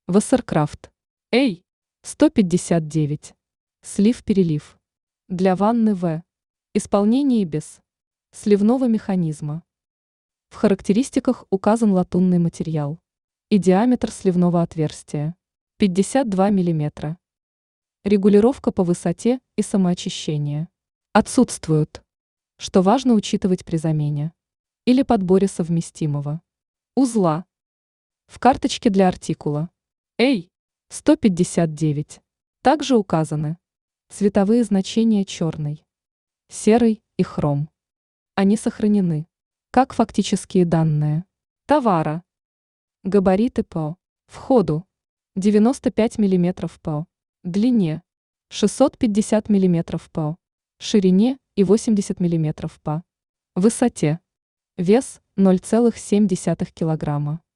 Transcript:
Вассеркрафт. Эй, 159. Слив-перелив. Для ванны В. Исполнение без сливного механизма. В характеристиках указан латунный материал. И диаметр сливного отверстия 52 мм. Регулировка по высоте и самоочищение отсутствуют, что важно учитывать при замене или подборе совместимого узла. В карточке для артикула A159 также указаны цветовые значения черный, серый и хром. Они сохранены как фактические данные товара. Габариты по входу 95 мм по длине, 650 мм по ширине и 80 мм по высоте. Вес 0,7 кг.